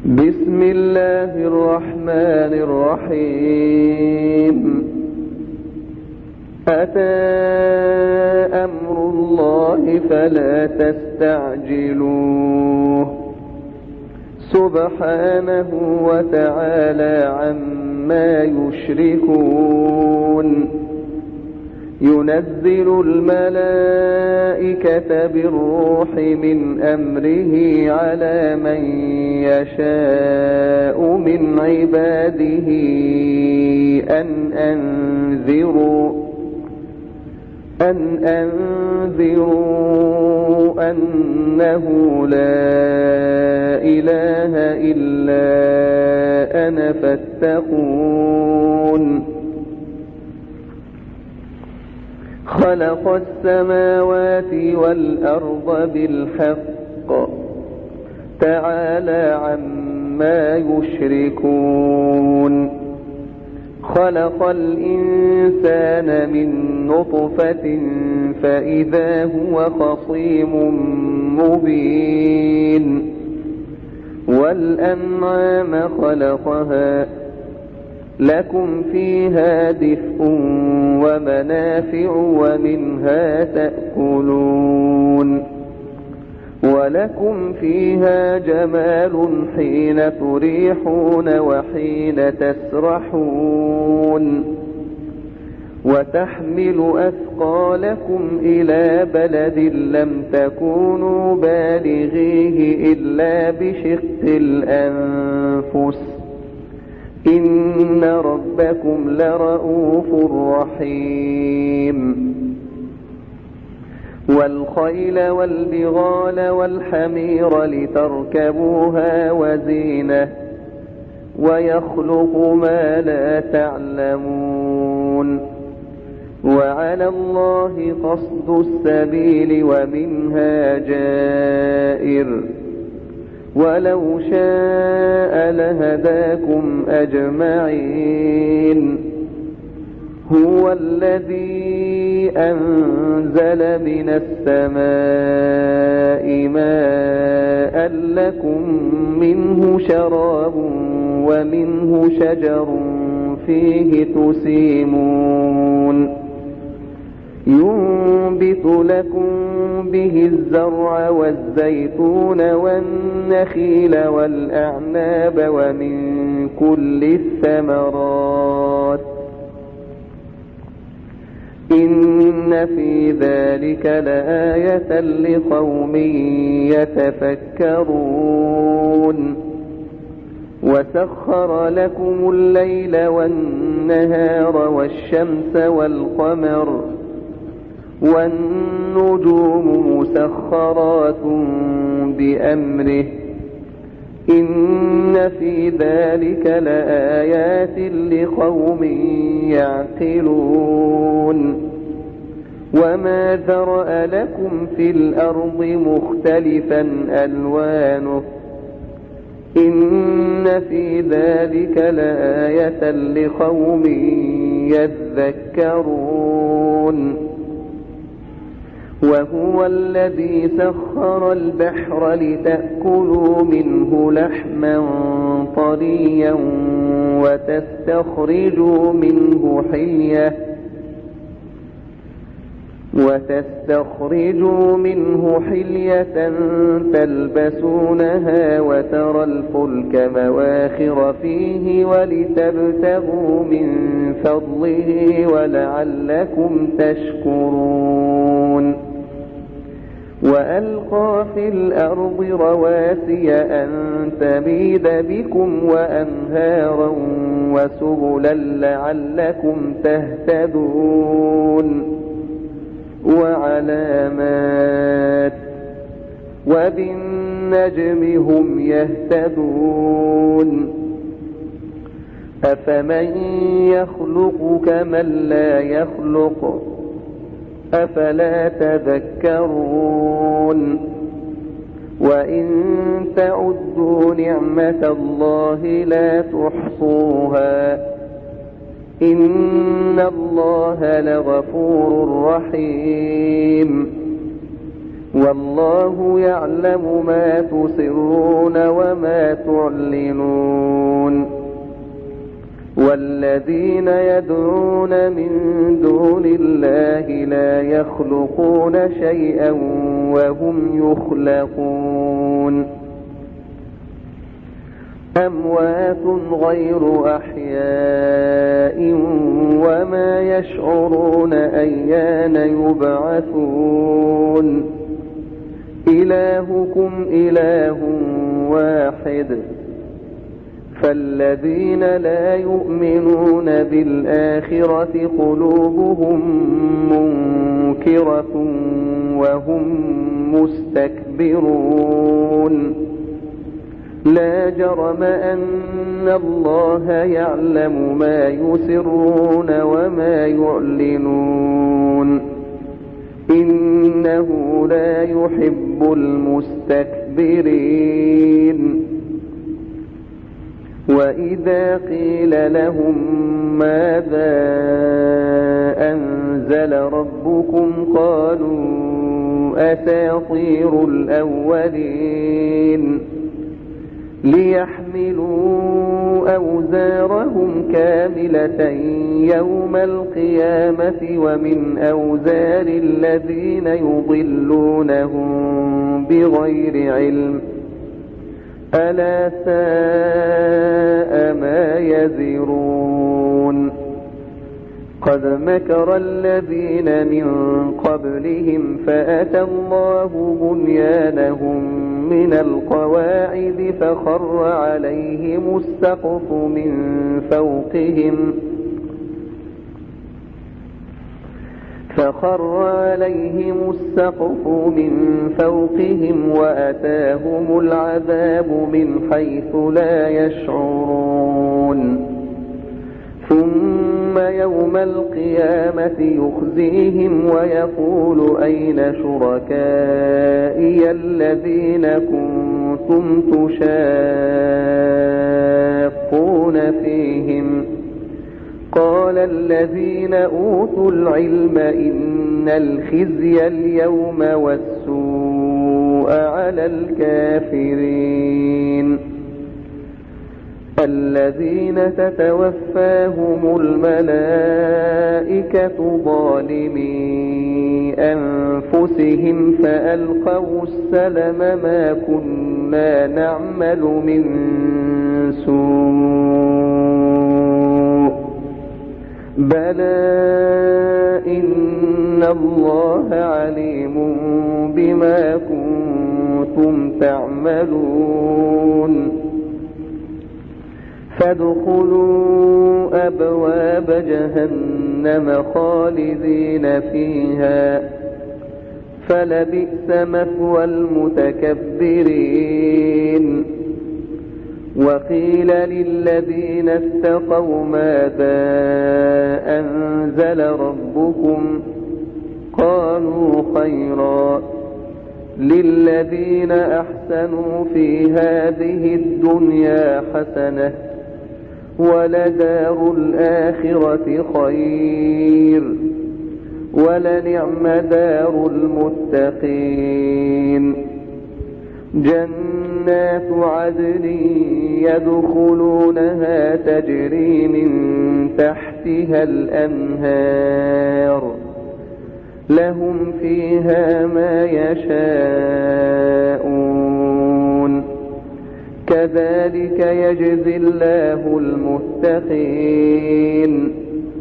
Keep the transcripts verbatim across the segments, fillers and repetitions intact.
بسم الله الرحمن الرحيم. أتى أمر الله فلا تستعجلوه سبحانه وتعالى عما يشركون. ينزل الملائكة بالروح من أمره على من يشاء من عباده أن أنذروا أن أنذروا أنه لا إله إلا أنا فاتقون. خلق السماوات والأرض بالحق تعالى عما يشركون. خلق الإنسان من نطفة فإذا هو خصيم مبين. والأنعام خلقها لكم فيها دفء ومنافع ومنها تأكلون. ولكم فيها جمال حين تريحون وحين تسرحون. وتحمل أثقالكم إلى بلد لم تكونوا بالغيه إلا بشق الأنفس إن ربكم لرؤوف رحيم. والخيل والبغال والحمير لتركبوها وزينة ويخلق ما لا تعلمون. وعلى الله قصد السبيل ومنها جائر ولو شاء لهداكم أجمعين. هو الذي أنزل من السماء ماء لكم منه شراب ومنه شجر فيه تسيمون. ينبت لكم به الزرع والزيتون والنخيل والأعناب ومن كل الثمرات إن في ذلك لآية لقوم يتفكرون. وسخر لكم الليل والنهار والشمس والقمر والنجوم مسخرات بأمره إن في ذلك لآيات لقوم يعقلون. وما ذرأ لكم في الأرض مختلفا ألوانه إن في ذلك لآية لقوم يذكرون. وهو الذي سخر البحر لتأكلوا منه لحما طريا وتستخرجوا منه حلية وتستخرجوا منه حلية تلبسونها وترى الفلك مواخر فيه ولتبتغوا من فضله ولعلكم تشكرون. وألقى في الأرض رواسي أن تميد بكم وأنهارا وسبلا لعلكم تهتدون. وعلامات وبالنجم هم يهتدون. أفمن يخلق كمن لا يخلق أفلا تذكرون. وإن تعدوا نعمة الله لا تحصوها إن الله لغفور رحيم. والله يعلم ما تسرون وما تعلنون والذين يدعون من دون الله لا يخلقون شيئا وهم يخلقون أموات غير أحياء وما يشعرون أيان يبعثون إلهكم إله واحد فالذين لا يؤمنون بالآخرة قلوبهم منكرة وهم مستكبرون لا جرم أن الله يعلم ما يسرون وما يعلنون إنه لا يحب المستكبرين وإذا قيل لهم ماذا أنزل ربكم قالوا أساطير الأولين ليحملوا أوزارهم كاملة يوم القيامة ومن أوزار الذين يضلونهم بغير علم ألا ساء ما يزرون قد مكر الذين من قبلهم فأتى الله بنيانهم من القواعد فخر عليهم السقف من فوقهم فخر عليهم السقف من فوقهم وأتاهم العذاب من حيث لا يشعرون ثم يوم القيامة يخزيهم ويقول أين شركائي الذين كنتم تشاقون فيهم قال الذين أوتوا العلم إن الخزي اليوم والسوء على الكافرين الذين تتوفاهم الملائكة ظالمي أنفسهم فألقوا السلم ما كنا نعمل من سوء بلى إن الله عليم بما كنتم تعملون فادخلوا أبواب جهنم خالدين فيها فلبئس مثوى المتكبرين وقيل للذين اتقوا ماذا أنزل ربكم قالوا خيرا للذين أحسنوا في هذه الدنيا حسنة ولدار الآخرة خير ولنعم دار المتقين جنات عدن يدخلونها تجري من تحتها الأنهار لهم فيها ما يشاءون كذلك يجزي الله المتقين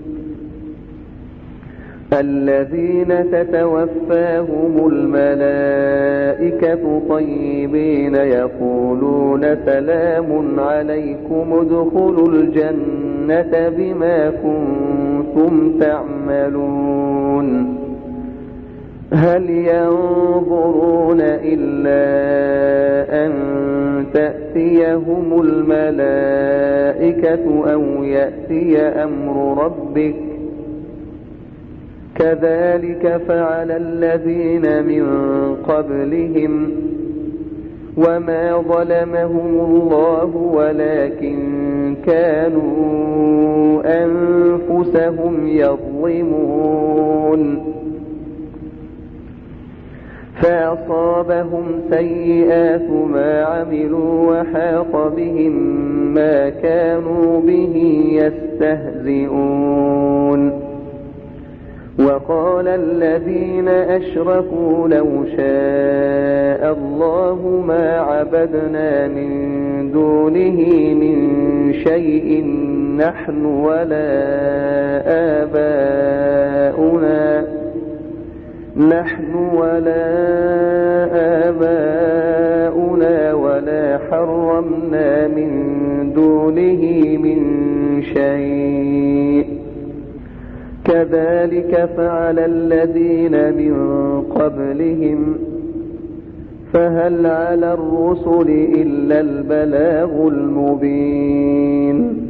الذين تتوفاهم الملائكة طيبين يقولون سلام عليكم ادخلوا الجنة بما كنتم تعملون هل ينظرون إلا أن تأتيهم الملائكة أو يأتي أمر ربك كذلك فعل الذين من قبلهم وما ظلمهم الله ولكن كانوا أنفسهم يظلمون فأصابهم سيئات ما عملوا وحاق بهم ما كانوا به يستهزئون. وقال الذين أشركوا لو شاء الله ما عبدنا من دونه من شيء نحن ولا آباؤنا نحن ولا آباؤنا ولا حرمنا من دونه من شيء كذلك فعل الذين من قبلهم فهل على الرسل إلا البلاغ المبين.